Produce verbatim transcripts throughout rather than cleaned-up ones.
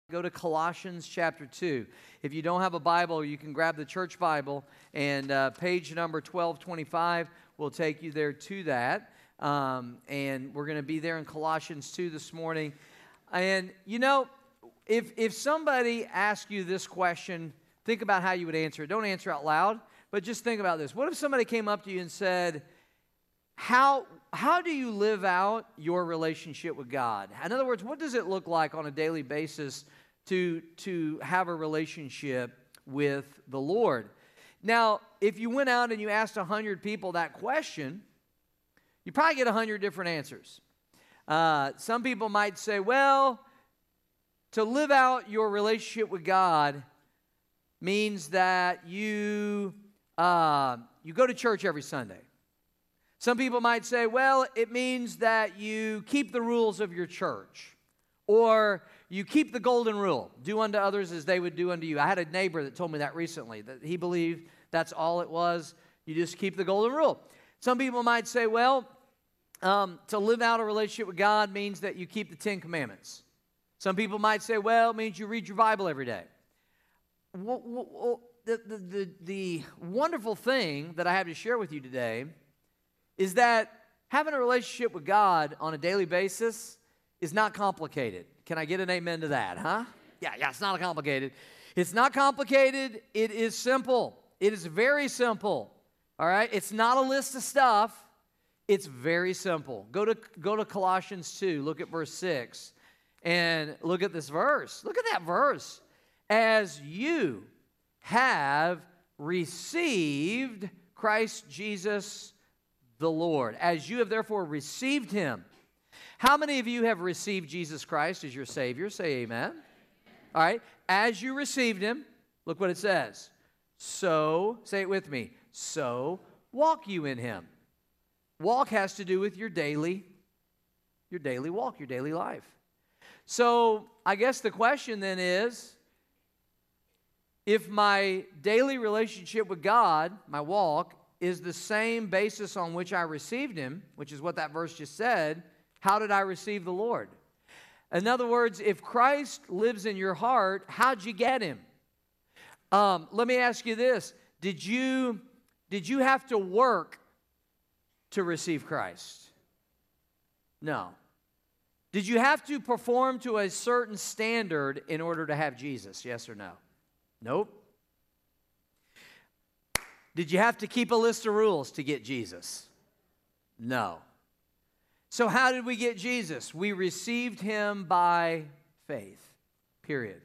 Go to Colossians chapter two. If you don't have a Bible, you can grab the church Bible, and uh, page number twelve twenty-five will take you there to that. Um, and we're going to be there in Colossians two this morning. And, you know, if, if somebody asks you this question, think about how you would answer it. Don't answer out loud, but just think about this. What if somebody came up to you and said, How how do you live out your relationship with God? In other words, what does it look like on a daily basis to, to have a relationship with the Lord? Now, if you went out and you asked one hundred people that question, you probably get one hundred different answers. Uh, some people might say, well, to live out your relationship with God means that you, uh, you go to church every Sunday. Some people might say, well, it means that you keep the rules of your church, or you keep the golden rule, do unto others as they would do unto you. I had a neighbor that told me that recently, that he believed that's all it was. You just keep the golden rule. Some people might say, well, um, to live out a relationship with God means that you keep the Ten Commandments. Some people might say, well, it means you read your Bible every day. Well, well, the, the, the, the wonderful thing that I have to share with you today is that having a relationship with God on a daily basis is not complicated. Can I get an amen to that, huh? Yeah, yeah, it's not complicated. It's not complicated. It is simple. It is very simple, all right? It's not a list of stuff. It's very simple. Go to, go to Colossians two, look at verse six, and look at this verse. Look at that verse. As you have received Christ Jesus the Lord, as you have therefore received him. How many of you have received Jesus Christ as your Savior? Say amen. All right. As you received him, look what it says. So, say it with me, so walk you in him. Walk has to do with your daily, your daily walk, your daily life. So, I guess the question then is, if my daily relationship with God, my walk, is the same basis on which I received him, which is what that verse just said, how did I receive the Lord? In other words, if Christ lives in your heart, how'd you get him? Um, let me ask you this. Did you, did you have to work to receive Christ? No. Did you have to perform to a certain standard in order to have Jesus? Yes or no? Nope. Did you have to keep a list of rules to get Jesus? No. So how did we get Jesus? We received him by faith, period.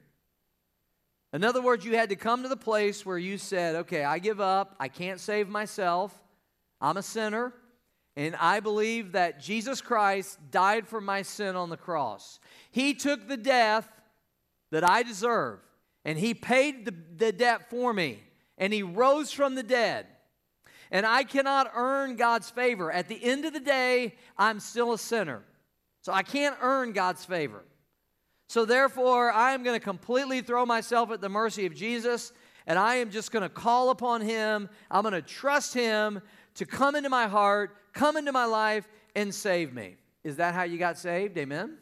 In other words, you had to come to the place where you said, okay, I give up. I can't save myself. I'm a sinner. And I believe that Jesus Christ died for my sin on the cross. He took the death that I deserve, and he paid the, the debt for me. And he rose from the dead. And I cannot earn God's favor. At the end of the day, I'm still a sinner. So I can't earn God's favor. So therefore, I am going to completely throw myself at the mercy of Jesus. And I am just going to call upon him. I'm going to trust him to come into my heart, come into my life, and save me. Is that how you got saved? Amen?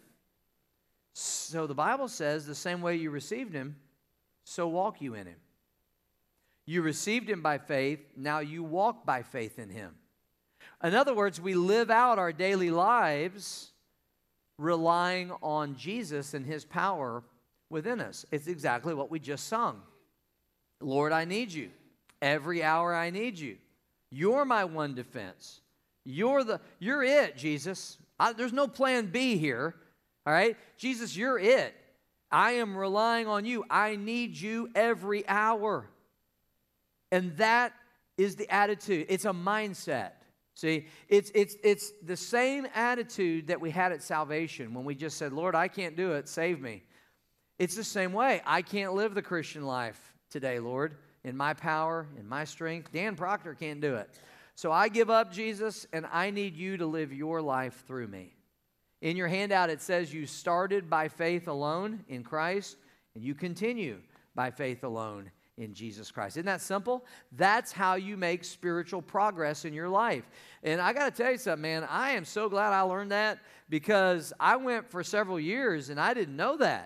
So the Bible says the same way you received him, so walk you in him. You received him by faith, now you walk by faith in him. In other words, we live out our daily lives relying on Jesus and his power within us. It's exactly what we just sung. Lord, I need you. Every hour I need you. You're my one defense. You're the, you're it, Jesus. I, there's no plan B here, all right? Jesus, you're it. I am relying on you. I need you every hour. And that is the attitude. It's a mindset. See, it's, it's, it's the same attitude that we had at salvation when we just said, Lord, I can't do it. Save me. It's the same way. I can't live the Christian life today, Lord, in my power, in my strength. Dan Proctor can't do it. So I give up, Jesus, and I need you to live your life through me. In your handout, it says you started by faith alone in Christ, and you continue by faith alone in Jesus Christ. Isn't that simple? That's how you make spiritual progress in your life. And I got to tell you something, man. I am so glad I learned that, because I went for several years and I didn't know that.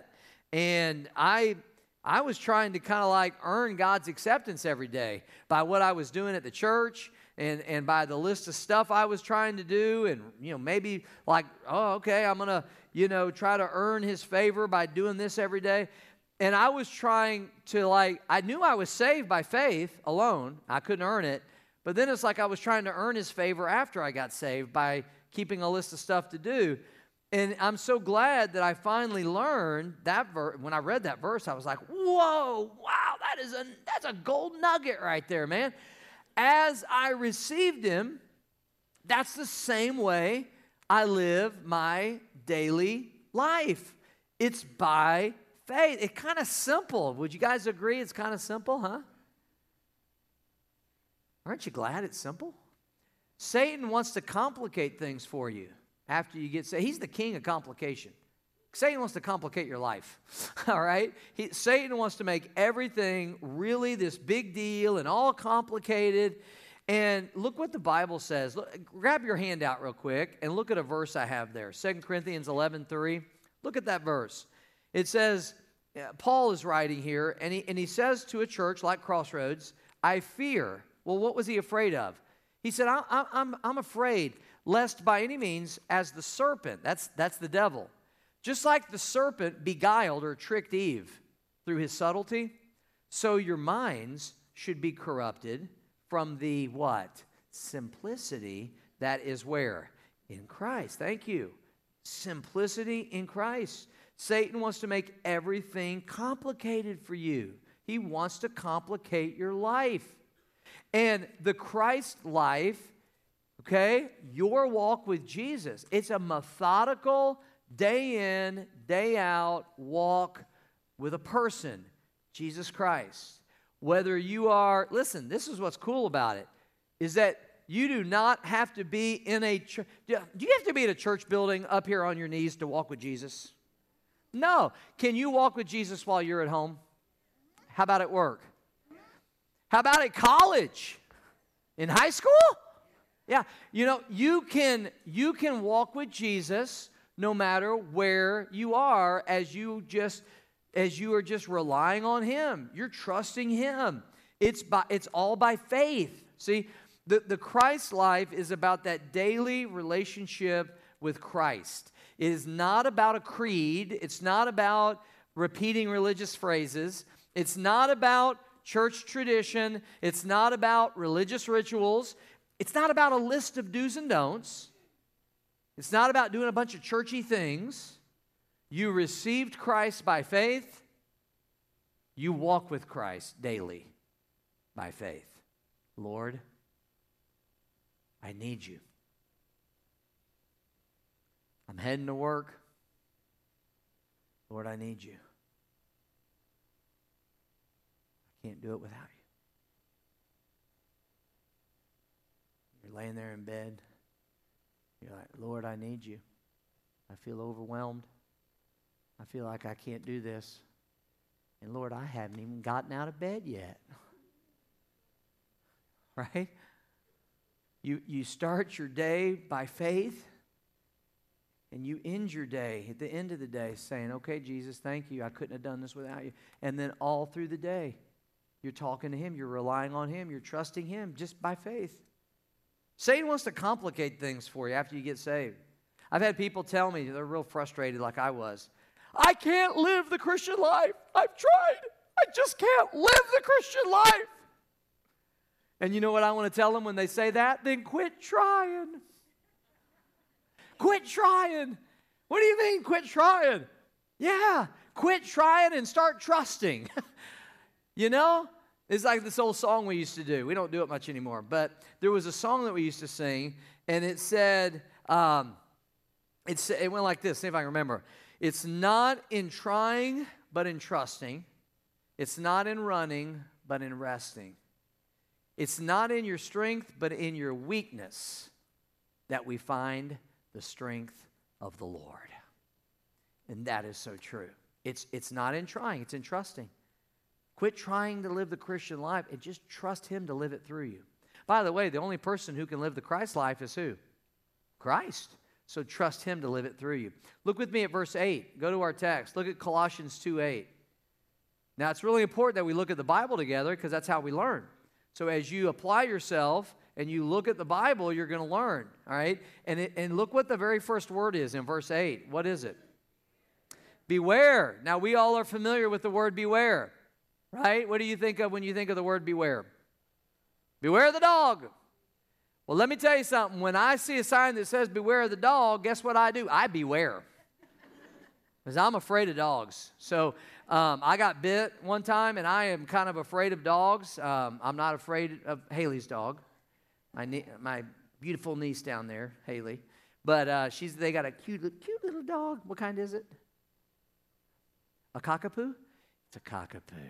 And I I was trying to kind of like earn God's acceptance every day by what I was doing at the church and, and by the list of stuff I was trying to do. And, you know, maybe like, oh, okay, I'm going to, you know, try to earn his favor by doing this every day. And I was trying to like, I knew I was saved by faith alone. I couldn't earn it. But then it's like I was trying to earn his favor after I got saved by keeping a list of stuff to do. And I'm so glad that I finally learned that verse. When I read that verse, I was like, whoa, wow, that is a, that's a gold nugget right there, man. As I received him, that's the same way I live my daily life. It's by faith. It's kind of simple. Would you guys agree it's kind of simple, huh? Aren't you glad it's simple? Satan wants to complicate things for you. After you get saved, he's the king of complication. Satan wants to complicate your life, all right? He, Satan wants to make everything really this big deal and all complicated. And look what the Bible says. Look, grab your handout real quick and look at a verse I have there, Second Corinthians eleven three. Look at that verse. It says, Paul is writing here, and he, and he says to a church like Crossroads, I fear. Well, what was he afraid of? He said, I, I, I'm, I'm afraid lest by any means as the serpent, that's, that's the devil, just like the serpent beguiled or tricked Eve through his subtlety, so your minds should be corrupted from the what? Simplicity that is where? In Christ. Thank you. Simplicity in Christ. Satan wants to make everything complicated for you. He wants to complicate your life. And the Christ life, okay, your walk with Jesus, it's a methodical, day in, day out walk with a person, Jesus Christ. Whether you are, listen, this is what's cool about it, is that you do not have to be in a church. Do you have to be in a church building up here on your knees to walk with Jesus? No. Can you walk with Jesus while you're at home? How about at work? How about at college? In high school? Yeah. You know, you can you can walk with Jesus no matter where you are as you just as you are just relying on him. You're trusting him. It's by it's all by faith. See, the, the Christ life is about that daily relationship with Christ. It is not about a creed. It's not about repeating religious phrases. It's not about church tradition. It's not about religious rituals. It's not about a list of do's and don'ts. It's not about doing a bunch of churchy things. You received Christ by faith. You walk with Christ daily by faith. Lord, I need you. I'm heading to work. Lord, I need you. I can't do it without you. You're laying there in bed. You're like, Lord, I need you. I feel overwhelmed. I feel like I can't do this. And Lord, I haven't even gotten out of bed yet. Right? You, you start your day by faith, and you end your day at the end of the day saying, okay, Jesus, thank you. I couldn't have done this without you. And then all through the day, you're talking to him. You're relying on him. You're trusting him just by faith. Satan wants to complicate things for you after you get saved. I've had people tell me they're real frustrated like I was. I can't live the Christian life. I've tried. I just can't live the Christian life. And you know what I want to tell them when they say that? Then quit trying. Quit trying. What do you mean quit trying? Yeah, quit trying and start trusting. You know? It's like this old song we used to do. We don't do it much anymore. But there was a song that we used to sing, and it said, um, it, it went like this. See if I can remember. It's not in trying, but in trusting. It's not in running, but in resting. It's not in your strength, but in your weakness that we find the strength of the Lord. And that is so true. It's, it's not in trying, it's in trusting. Quit trying to live the Christian life and just trust him to live it through you. By the way, the only person who can live the Christ life is who? Christ. So trust him to live it through you. Look with me at verse eight. Go to our text. Look at Colossians two eight. Now, it's really important that we look at the Bible together because that's how we learn. So as you apply yourself and you look at the Bible, you're going to learn, all right? And, it, and look what the very first word is in verse eight. What is it? Beware. Now, we all are familiar with the word beware, right? What do you think of when you think of the word beware? Beware the dog. Well, let me tell you something. When I see a sign that says beware the dog, guess what I do? I beware. Because I'm afraid of dogs. So um, I got bit one time, and I am kind of afraid of dogs. Um, I'm not afraid of Haley's dog, my nie- my beautiful niece down there, Haley. But uh, she's they got a cute, cute little dog. What kind is it? A cockapoo? It's a cockapoo.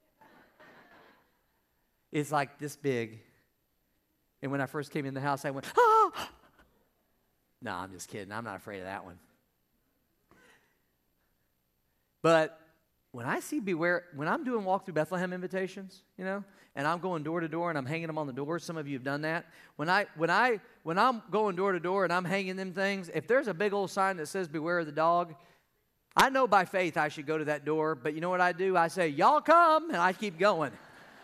It's like this big. And when I first came in the house, I went, ah! No, I'm just kidding. I'm not afraid of that one. But when I see beware, when I'm doing walk through Bethlehem invitations, you know, and I'm going door to door and I'm hanging them on the doors, some of you have done that. When I when I when I'm going door to door and I'm hanging them things, if there's a big old sign that says beware of the dog, I know by faith I should go to that door, but you know what I do? I say, y'all come, and I keep going.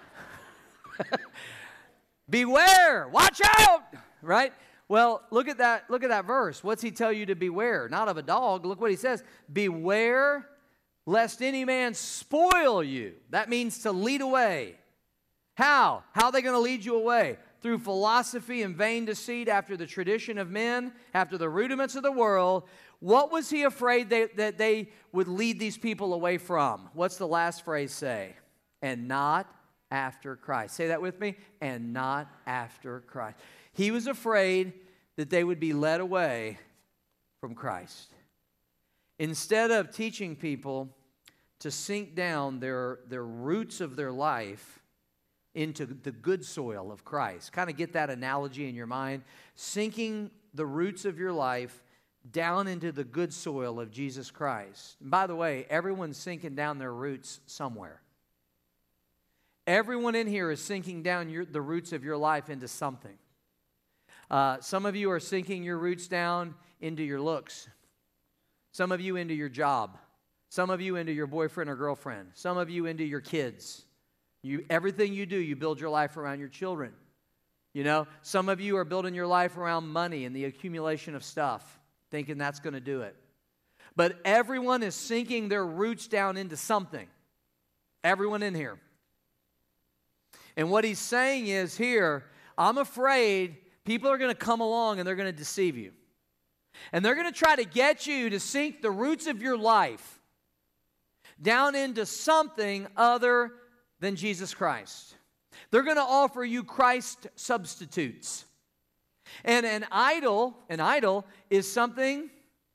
Beware, watch out, right? Well, look at that, look at that verse. What's he tell you to beware? Not of a dog. Look what he says. Beware lest any man spoil you. That means to lead away. How? How are they going to lead you away? Through philosophy and vain deceit, after the tradition of men, after the rudiments of the world. What was he afraid they, that they would lead these people away from? What's the last phrase say? And not after Christ. Say that with me. And not after Christ. He was afraid that they would be led away from Christ. Instead of teaching people to sink down their, their roots of their life into the good soil of Christ. Kind of get that analogy in your mind. Sinking the roots of your life down into the good soil of Jesus Christ. And by the way, everyone's sinking down their roots somewhere. Everyone in here is sinking down your, the roots of your life into something. Uh, some of you are sinking your roots down into your looks. Some of you into your job. Some of you into your boyfriend or girlfriend. Some of you into your kids. You, everything you do, you build your life around your children. You know, some of you are building your life around money and the accumulation of stuff, thinking that's going to do it. But everyone is sinking their roots down into something. Everyone in here. And what he's saying is here, I'm afraid people are going to come along and they're going to deceive you. And they're going to try to get you to sink the roots of your life down into something other than Jesus Christ. They're going to offer you Christ substitutes. And an idol, an idol is something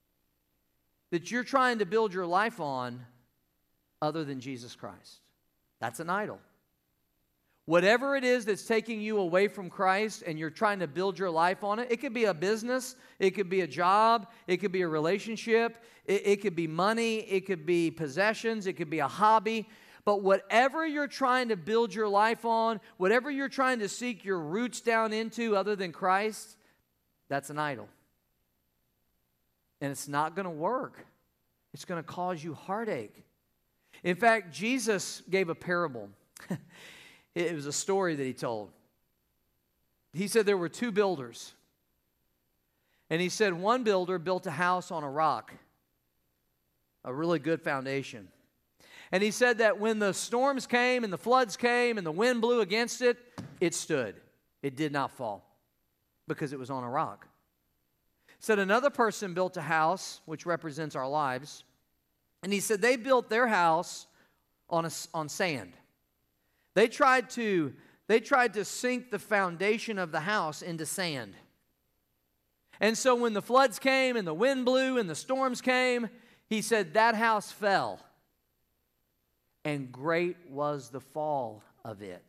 that you're trying to build your life on other than Jesus Christ. That's an idol. Whatever it is that's taking you away from Christ and you're trying to build your life on it, it could be a business, it could be a job, it could be a relationship, it, it could be money, it could be possessions, it could be a hobby. But whatever you're trying to build your life on, whatever you're trying to seek your roots down into other than Christ, that's an idol. And it's not going to work. It's going to cause you heartache. In fact, Jesus gave a parable. It was a story that he told. He said there were two builders. And he said one builder built a house on a rock, a really good foundation. And he said that when the storms came and the floods came and the wind blew against it, it stood. It did not fall because it was on a rock. Said another person built a house, which represents our lives. And he said they built their house on, a, on sand. They tried to, they tried to sink the foundation of the house into sand. And so when the floods came and the wind blew and the storms came, he said that house fell. And great was the fall of it.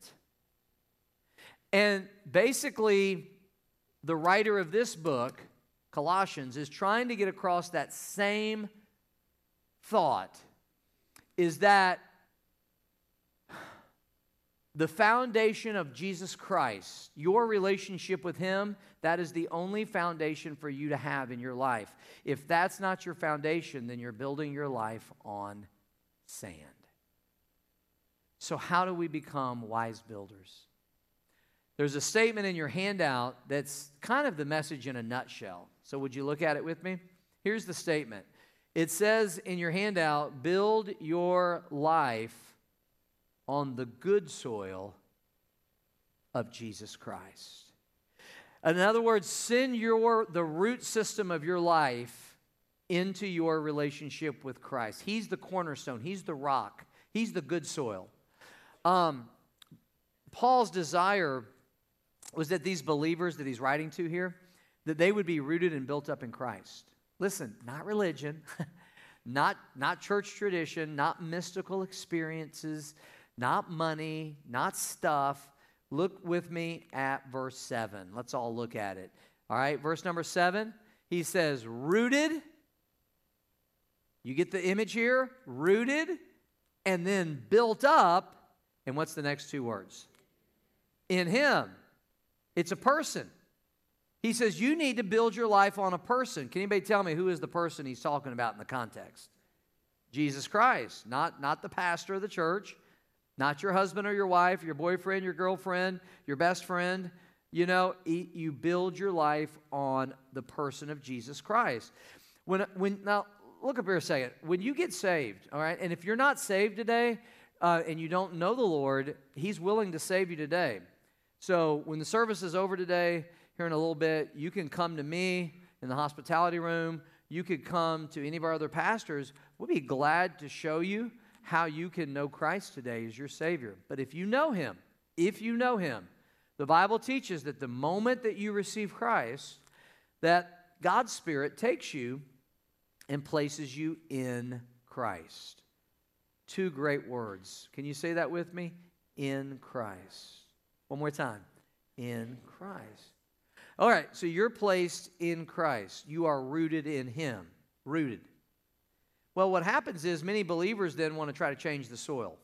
And basically, the writer of this book, Colossians, is trying to get across that same thought, is that The foundation of Jesus Christ, your relationship with Him, that is the only foundation for you to have in your life. If that's not your foundation, then you're building your life on sand. So how do we become wise builders? There's a statement in your handout that's kind of the message in a nutshell. So would you look at it with me? Here's the statement. It says in your handout, build your life on the good soil of Jesus Christ. In other words, send your the root system of your life into your relationship with Christ. He's the cornerstone. He's the rock. He's the good soil. Um, Paul's desire was that these believers that he's writing to here, that they would be rooted and built up in Christ. Listen, not religion, not, not church tradition, not mystical experiences, not money, not stuff. Look with me at verse seven. Let's all look at it. All right, verse number seven, he says, rooted. You get the image here? Rooted and then built up. And what's the next two words? In Him. It's a person. He says you need to build your life on a person. Can anybody tell me who is the person he's talking about in the context? Jesus Christ, not, not the pastor of the church, not your husband or your wife, your boyfriend, your girlfriend, your best friend. You know, you build your life on the person of Jesus Christ. When, when, now, look up here a second. When you get saved, all right, and if you're not saved today uh, and you don't know the Lord, He's willing to save you today. So when the service is over today, here in a little bit, you can come to me in the hospitality room. You could come to any of our other pastors. We'll be glad to show you how you can know Christ today as your Savior. But if you know Him, if you know Him, the Bible teaches that the moment that you receive Christ, that God's Spirit takes you and places you in Christ. Two great words. Can you say that with me? In Christ. One more time. In Christ. All right, so you're placed in Christ. You are rooted in Him. Rooted. Well, what happens is many believers then want to try to change the soil.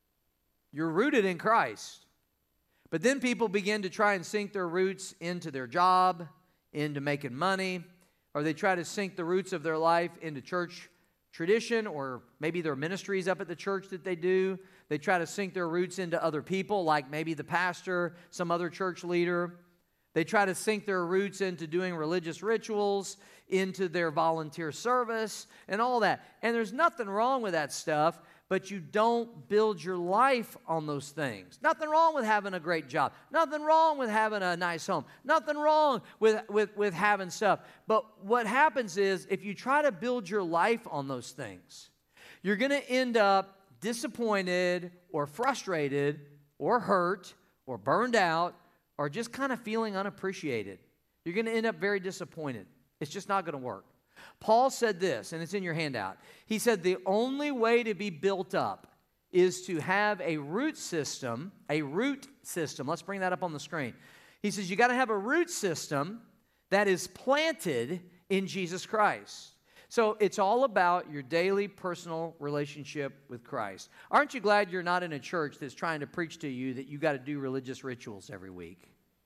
You're rooted in Christ. But then people begin to try and sink their roots into their job, into making money, or they try to sink the roots of their life into church tradition, or maybe their ministries up at the church that they do. They try to sink their roots into other people, like maybe the pastor, some other church leader. They try to sink their roots into doing religious rituals, into their volunteer service, and all that. And there's nothing wrong with that stuff, but you don't build your life on those things. Nothing wrong with having a great job. Nothing wrong with having a nice home. Nothing wrong with, with, with having stuff. But what happens is, if you try to build your life on those things, you're going to end up disappointed or frustrated or hurt or burned out or just kind of feeling unappreciated. You're going to end up very disappointed. It's just not going to work. Paul said this, and it's in your handout. He said the only way to be built up is to have a root system, a root system. Let's bring that up on the screen. He says you got to have a root system that is planted in Jesus Christ. So it's all about your daily personal relationship with Christ. Aren't you glad you're not in a church that's trying to preach to you that you got to do religious rituals every week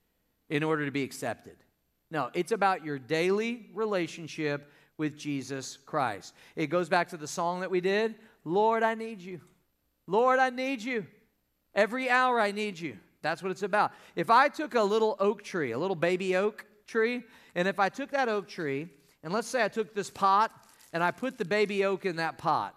in order to be accepted? No, it's about your daily relationship with Jesus Christ. It goes back to the song that we did, Lord, I need you. Lord, I need you. Every hour I need you. That's what it's about. If I took a little oak tree, a little baby oak tree, and if I took that oak tree, and let's say I took this pot and I put the baby oak in that pot.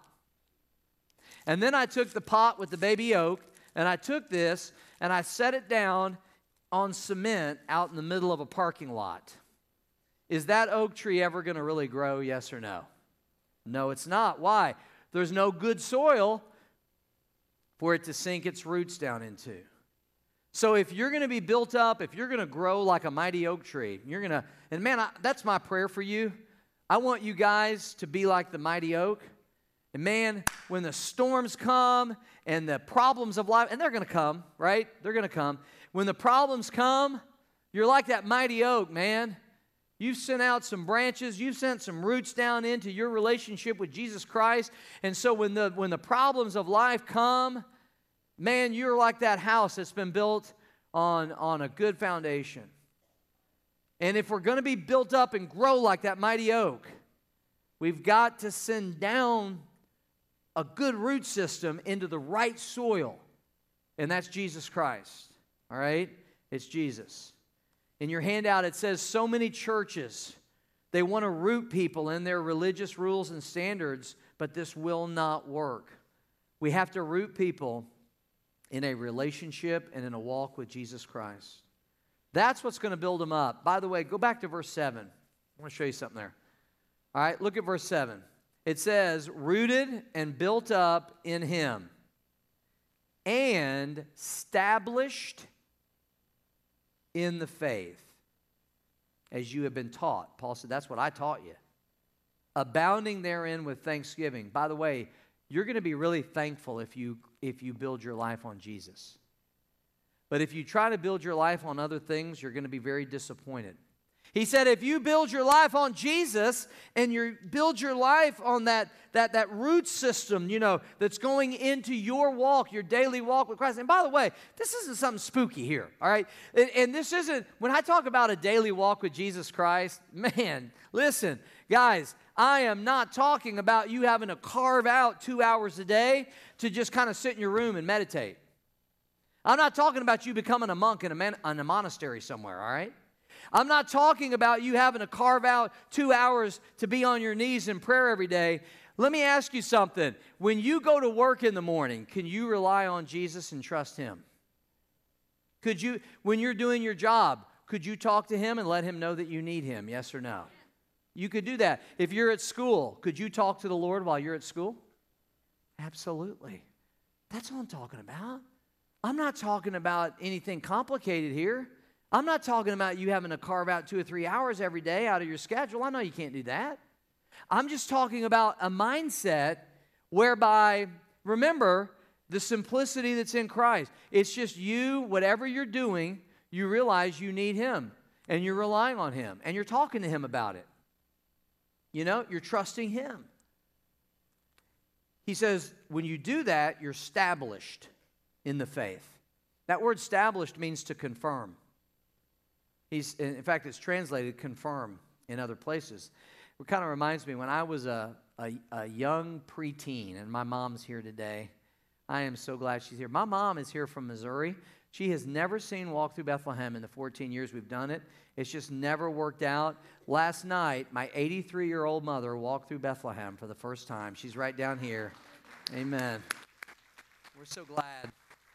And then I took the pot with the baby oak and I took this and I set it down on cement out in the middle of a parking lot. Is that oak tree ever going to really grow, yes or no? No, it's not. Why? There's no good soil for it to sink its roots down into. So if you're going to be built up, if you're going to grow like a mighty oak tree, you're going to, and man, I, that's my prayer for you. I want you guys to be like the mighty oak. And man, when the storms come and the problems of life, and they're going to come, right? They're going to come. When the problems come, you're like that mighty oak, man. You've sent out some branches. You've sent some roots down into your relationship with Jesus Christ. And so when the, when the problems of life come, Man, you're like that house that's been built on, on a good foundation. And if we're going to be built up and grow like that mighty oak, we've got to send down a good root system into the right soil. And that's Jesus Christ. All right? It's Jesus. In your handout, it says so many churches, they want to root people in their religious rules and standards, but this will not work. We have to root people in a relationship and in a walk with Jesus Christ. That's what's going to build them up. By the way, go back to verse seven. I want to show you something there. All right, look at verse seven. It says, rooted and built up in Him and established in the faith as you have been taught. Paul said, that's what I taught you. Abounding therein with thanksgiving. By the way, you're going to be really thankful if you, if you build your life on Jesus. But if you try to build your life on other things, you're going to be very disappointed. He said, if you build your life on Jesus and you build your life on that, that, that root system, you know, that's going into your walk, your daily walk with Christ. And by the way, this isn't something spooky here, all right? And, and this isn't, when I talk about a daily walk with Jesus Christ, man, listen, guys, I am not talking about you having to carve out two hours a day to just kind of sit in your room and meditate. I'm not talking about you becoming a monk in a, man, in a monastery somewhere, all right? I'm not talking about you having to carve out two hours to be on your knees in prayer every day. Let me ask you something. When you go to work in the morning, can you rely on Jesus and trust Him? Could you, when you're doing your job, could you talk to Him and let Him know that you need Him, yes or no? You could do that. If you're at school, could you talk to the Lord while you're at school? Absolutely. That's what I'm talking about. I'm not talking about anything complicated here. I'm not talking about you having to carve out two or three hours every day out of your schedule. I know you can't do that. I'm just talking about a mindset whereby, remember, the simplicity that's in Christ. It's just you, whatever you're doing, you realize you need Him, and you're relying on Him, and you're talking to Him about it. You know, you're trusting Him. He says, when you do that, you're established in the faith. That word established means to confirm. He's, in fact, it's translated confirm in other places. It kind of reminds me when I was a, a, a young preteen, and my mom's here today. I am so glad she's here. My mom is here from Missouri. She has never seen Walk Through Bethlehem in the fourteen years we've done it. It's just never worked out. Last night, my eighty-three-year-old mother walked through Bethlehem for the first time. She's right down here. Amen. We're so glad.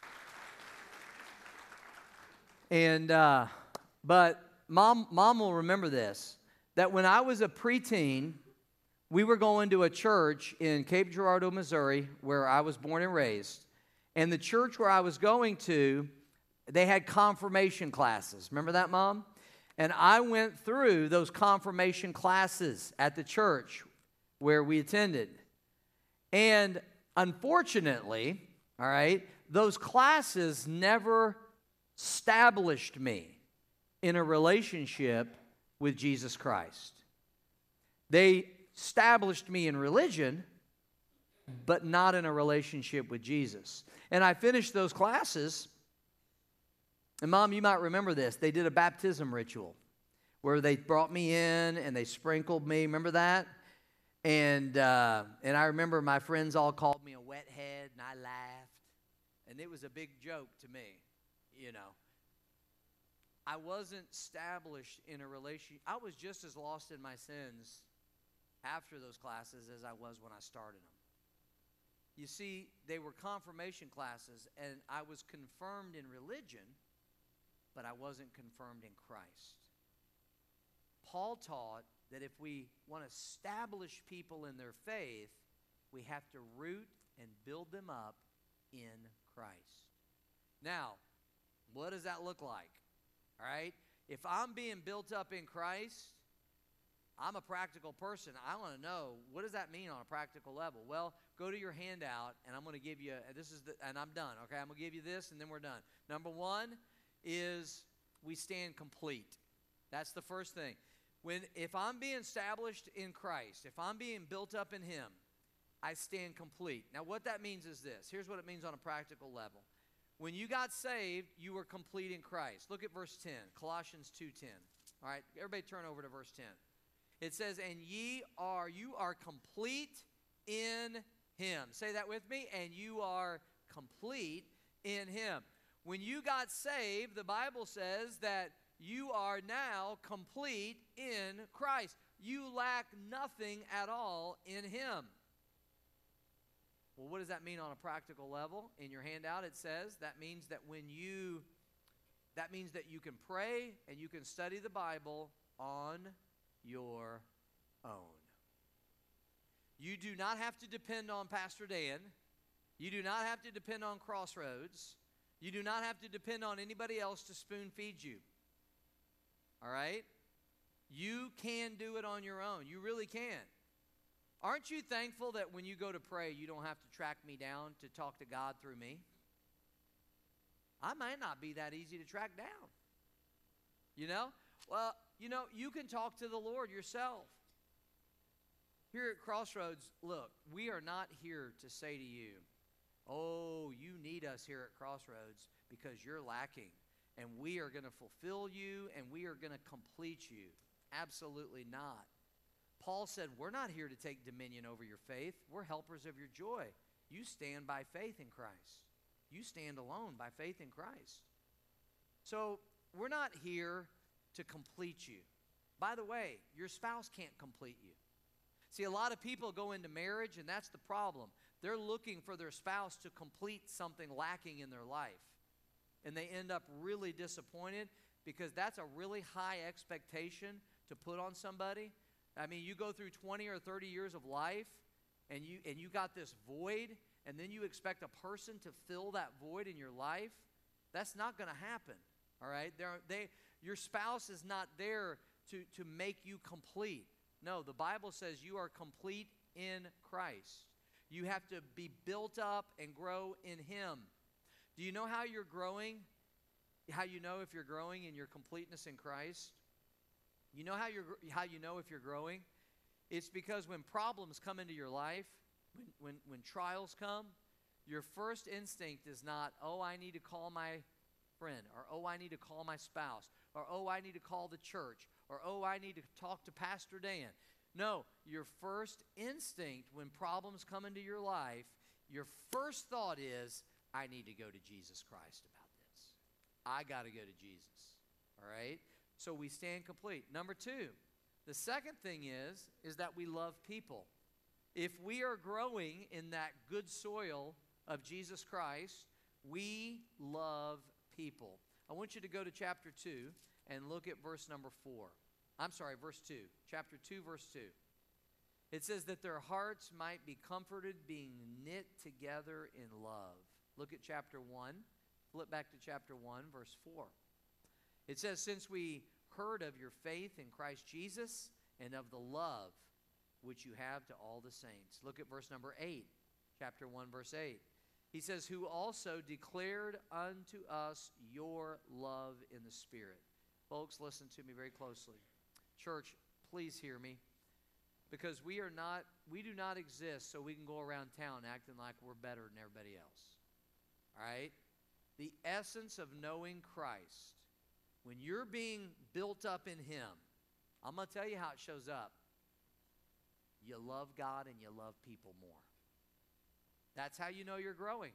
And, uh, but mom, mom will remember this, that when I was a preteen, we were going to a church in Cape Girardeau, Missouri, where I was born and raised. And the church where I was going to, they had confirmation classes. Remember that, Mom? And I went through those confirmation classes at the church where we attended. And unfortunately, all right, those classes never established me in a relationship with Jesus Christ. They established me in religion, but not in a relationship with Jesus. And I finished those classes, and Mom, you might remember this. They did a baptism ritual where they brought me in and they sprinkled me. Remember that? And, uh, and I remember my friends all called me a wet head, and I laughed. And it was a big joke to me, you know. I wasn't established in a relationship. I was just as lost in my sins after those classes as I was when I started them. You see, they were confirmation classes, and I was confirmed in religion, but I wasn't confirmed in Christ. Paul taught that if we want to establish people in their faith, we have to root and build them up in Christ. Now, what does that look like? All right? If I'm being built up in Christ, I'm a practical person. I want to know, what does that mean on a practical level? Well, go to your handout, and I'm going to give you, this is the, and I'm done, okay? I'm going to give you this, and then we're done. Number one is we stand complete. That's the first thing. When, if I'm being established in Christ, if I'm being built up in Him, I stand complete. Now, what that means is this. Here's what it means on a practical level. When you got saved, you were complete in Christ. Look at verse ten, Colossians two ten. All right, everybody turn over to verse ten. It says, and ye are, you are complete in him. Say that with me. And you are complete in him. When you got saved, the Bible says that you are now complete in Christ. You lack nothing at all in him. Well, what does that mean on a practical level? In your handout it says that means that when you, that means that you can pray and you can study the Bible on your own. You do not have to depend on Pastor Dan. You do not have to depend on Crossroads. You do not have to depend on anybody else to spoon feed you. All right? You can do it on your own. You really can. Aren't you thankful that when you go to pray, you don't have to track me down to talk to God through me? I might not be that easy to track down. You know? Well, you know, you can talk to the Lord yourself. Here at Crossroads, look, we are not here to say to you, oh, you need us here at Crossroads because you're lacking, and we are going to fulfill you, and we are going to complete you. Absolutely not. Paul said, we're not here to take dominion over your faith. We're helpers of your joy. You stand by faith in Christ. You stand alone by faith in Christ. So we're not here to complete you. By the way, your spouse can't complete you. See, a lot of people go into marriage, and that's the problem. They're looking for their spouse to complete something lacking in their life. And they end up really disappointed because that's a really high expectation to put on somebody. I mean, you go through twenty or thirty years of life, and you, and you got this void, and then you expect a person to fill that void in your life. That's not going to happen, all right? They're, they, your spouse is not there to, to make you complete. No, the Bible says you are complete in Christ. You have to be built up and grow in him. Do you know how you're growing? How you know if you're growing in your completeness in Christ? You know how, you're, how you know if you're growing? It's because when problems come into your life, when, when, when trials come, your first instinct is not, oh, I need to call my friend, or oh, I need to call my spouse, or oh, I need to call the church, or oh, I need to talk to Pastor Dan. No, your first instinct when problems come into your life, your first thought is, I need to go to Jesus Christ about this. I got to go to Jesus, all right? So we stand complete. Number two, the second thing is, is that we love people. If we are growing in that good soil of Jesus Christ, we love people. I want you to go to chapter two and look at verse number four. I'm sorry, verse two. Chapter two, verse two. It says that their hearts might be comforted, being knit together in love. Look at chapter one. Flip back to chapter one, verse four. It says, since we heard of your faith in Christ Jesus and of the love which you have to all the saints. Look at verse number eight, chapter one, verse eight. He says, who also declared unto us your love in the Spirit. Folks, listen to me very closely. Church, please hear me. Because we are not, we do not exist so we can go around town acting like we're better than everybody else. All right? The essence of knowing Christ, when you're being built up in him, I'm going to tell you how it shows up. You love God and you love people more. That's how you know you're growing.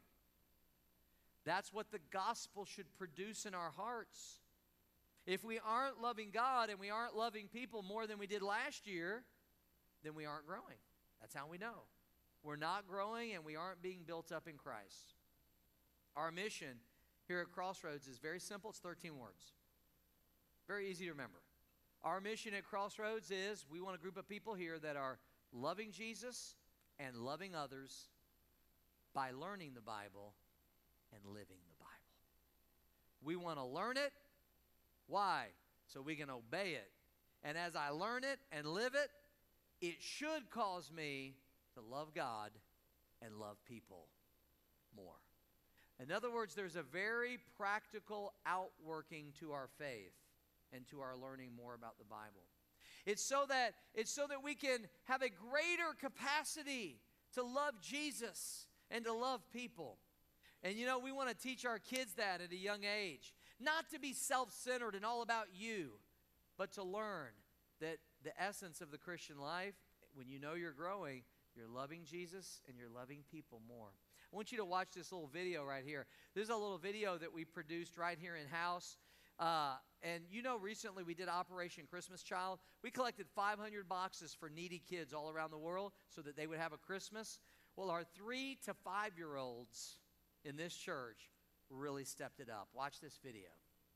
That's what the gospel should produce in our hearts. If we aren't loving God and we aren't loving people more than we did last year, then we aren't growing. That's how we know. We're not growing and we aren't being built up in Christ. Our mission here at Crossroads is very simple. It's thirteen words. Very easy to remember. Our mission at Crossroads is we want a group of people here that are loving Jesus and loving others by learning the Bible and living the Bible. We want to learn it. Why? So we can obey it. And as I learn it and live it, it should cause me to love God and love people more. In other words, there's a very practical outworking to our faith and to our learning more about the Bible. It's so that, it's so that we can have a greater capacity to love Jesus and to love people. And you know, we want to teach our kids that at a young age. Not to be self-centered and all about you, but to learn that the essence of the Christian life, when you know you're growing, you're loving Jesus and you're loving people more. I want you to watch this little video right here. This is a little video that we produced right here in-house. Uh, and you know, recently we did Operation Christmas Child. We collected five hundred boxes for needy kids all around the world so that they would have a Christmas. Well, our three to five-year-olds in this church really stepped it up. Watch this video.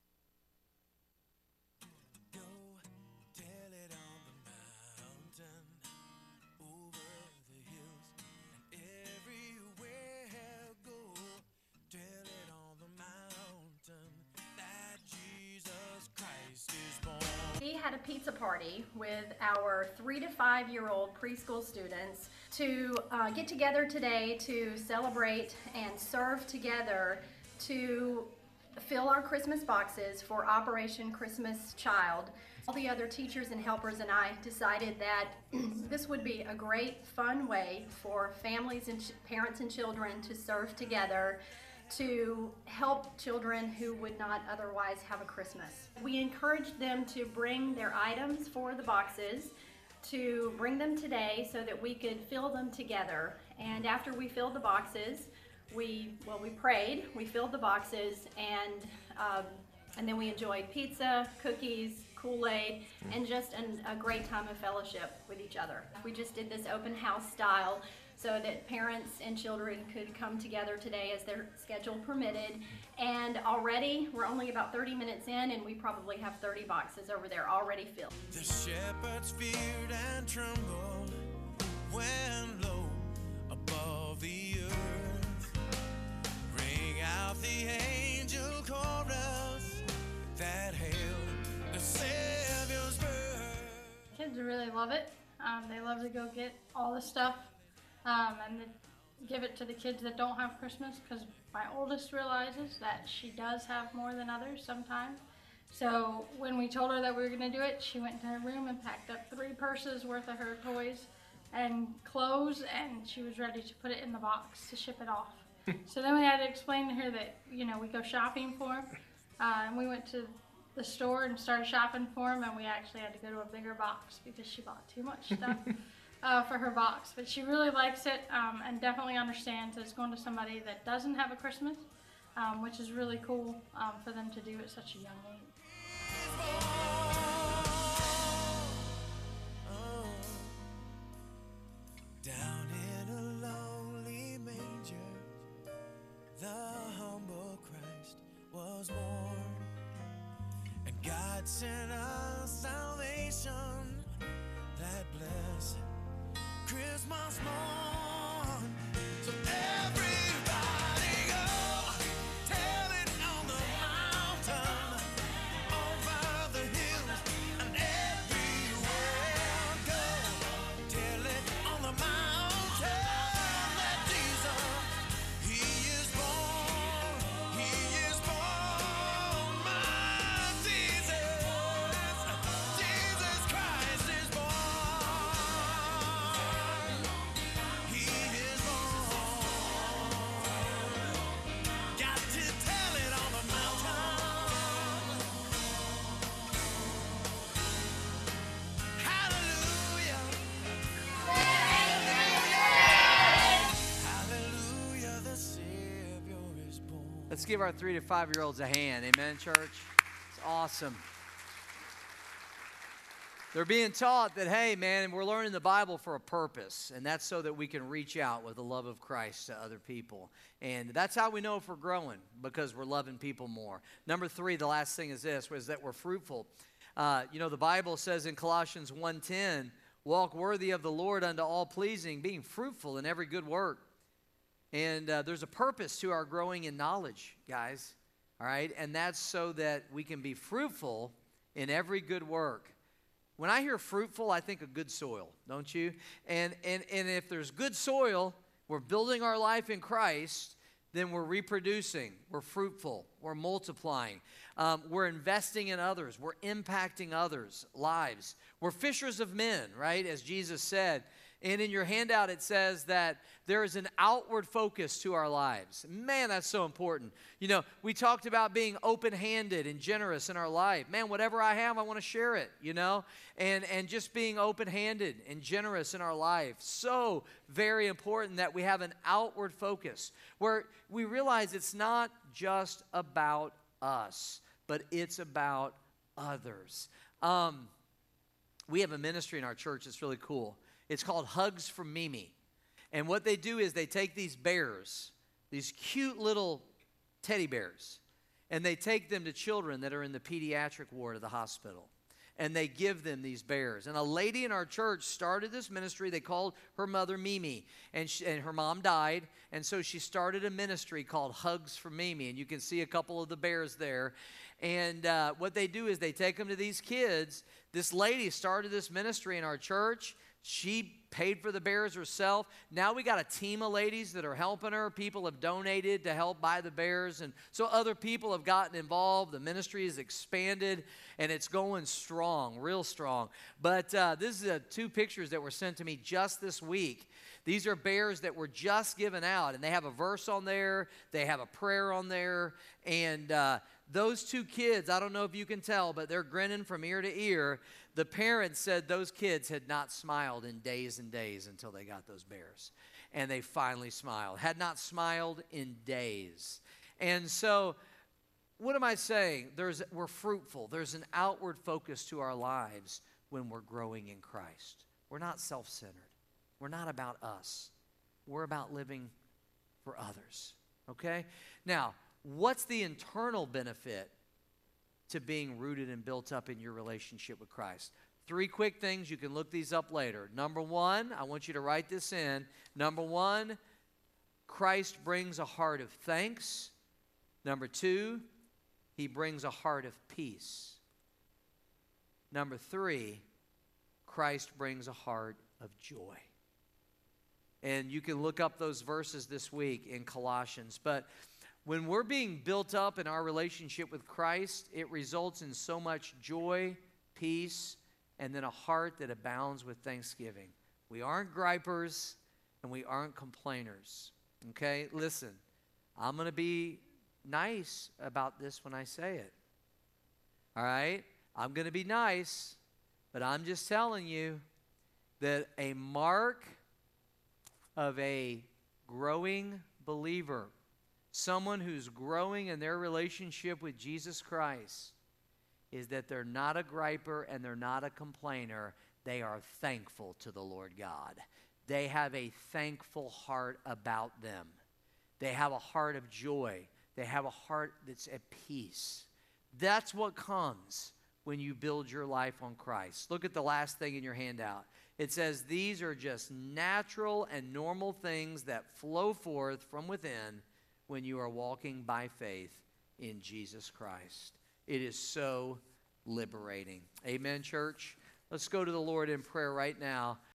Go tell it on the mountain, over the hills, and everywhere. Go tell it on the mountain that Jesus Christ is born. We had a pizza party with our three to five year old preschool students to uh, get together today to celebrate and serve together to fill our Christmas boxes for Operation Christmas Child. All the other teachers and helpers and I decided that this would be a great fun way for families and ch- parents and children to serve together to help children who would not otherwise have a Christmas. We encouraged them to bring their items for the boxes, to bring them today so that we could fill them together. And after we filled the boxes, we, well, we prayed, we filled the boxes, and um, and then we enjoyed pizza, cookies, Kool-Aid, and just an, a great time of fellowship with each other. We just did this open house style so that parents and children could come together today as their schedule permitted. And already, we're only about thirty minutes in, and we probably have thirty boxes over there already filled. The shepherds feared and trembled when low above the earth ring out the angel chorus that hailed the Savior's birth. Kids really love it. Um, they love to go get all the stuff um, and then give it to the kids that don't have Christmas, because my oldest realizes that she does have more than others sometimes. So when we told her that we were going to do it, she went to her room and packed up three purses worth of her toys and clothes, and she was ready to put it in the box to ship it off. So then we had to explain to her that, you know, we go shopping for them, uh, and we went to the store and started shopping for them, and we actually had to go to a bigger box because she bought too much stuff uh, for her box. But she really likes it um, and definitely understands that it's going to somebody that doesn't have a Christmas, um, which is really cool um, for them to do at such a young age. Oh, down in a lonely manger, the humble Christ was born, and God sent us salvation that blessed Christmas morn. So everybody go tell it on the mountain, over the hills, and everywhere. Go tell it on the mountain that Jesus, He is born, He is born, my Jesus, Jesus Christ is born, He is born. Got to tell it on the mountain. Hallelujah. Hallelujah, the Savior is born. Let's give our three to five-year-olds a hand. Amen, church? It's awesome. They're being taught that, hey, man, we're learning the Bible for a purpose, and that's so that we can reach out with the love of Christ to other people. And that's how we know if we're growing, because we're loving people more. Number three, the last thing is this, was that we're fruitful. Uh, you know, the Bible says in Colossians one ten, walk worthy of the Lord unto all pleasing, being fruitful in every good work. And uh, there's a purpose to our growing in knowledge, guys, all right? And that's so that we can be fruitful in every good work. When I hear fruitful, I think of good soil, don't you? And, and, and if there's good soil, we're building our life in Christ, then we're reproducing, we're fruitful, we're multiplying, um, we're investing in others, we're impacting others' lives. We're fishers of men, right? As Jesus said, And in your handout, it says that there is an outward focus to our lives. Man, that's so important. You know, we talked about being open-handed and generous in our life. Man, whatever I have, I want to share it, you know, and, and just being open-handed and generous in our life. So very important that we have an outward focus where we realize it's not just about us, but it's about others. Um, we have a ministry in our church that's really cool. It's called Hugs from Mimi. And what they do is they take these bears, these cute little teddy bears, and they take them to children that are in the pediatric ward of the hospital. And they give them these bears. And a lady in our church started this ministry. They called her mother Mimi. And, she, and her mom died. And so she started a ministry called Hugs for Mimi. And you can see a couple of the bears there. And uh, what they do is they take them to these kids. This lady started this ministry in our church. She paid for the bears herself. Now we got a team of ladies that are helping her. People have donated to help buy the bears. And so other people have gotten involved. The ministry has expanded, and it's going strong, real strong. But uh, this is uh, two pictures that were sent to me just this week. These are bears that were just given out, and they have a verse on there. They have a prayer on there. And uh, those two kids, I don't know if you can tell, but they're grinning from ear to ear. The parents said those kids had not smiled in days and days until they got those bears. And they finally smiled. Had not smiled in days. And so, what am I saying? There's, we're fruitful. There's an outward focus to our lives when we're growing in Christ. We're not self-centered. We're not about us. We're about living for others. Okay? Now, what's the internal benefit to being rooted and built up in your relationship with Christ? Three quick things. You can look these up later. Number one, I want you to write this in. Number one, Christ brings a heart of thanks. Number two, he brings a heart of peace. Number three, Christ brings a heart of joy. And you can look up those verses this week in Colossians. But when we're being built up in our relationship with Christ, it results in so much joy, peace, and then a heart that abounds with thanksgiving. We aren't gripers and we aren't complainers. Okay? Listen, I'm going to be nice about this when I say it. All right? I'm going to be nice, but I'm just telling you that a mark of a growing believer, someone who's growing in their relationship with Jesus Christ, is that they're not a griper and they're not a complainer. They are thankful to the Lord God. They have a thankful heart about them. They have a heart of joy. They have a heart that's at peace. That's what comes when you build your life on Christ. Look at the last thing in your handout. It says these are just natural and normal things that flow forth from within when you are walking by faith in Jesus Christ. It is so liberating. Amen, church? Let's go to the Lord in prayer right now.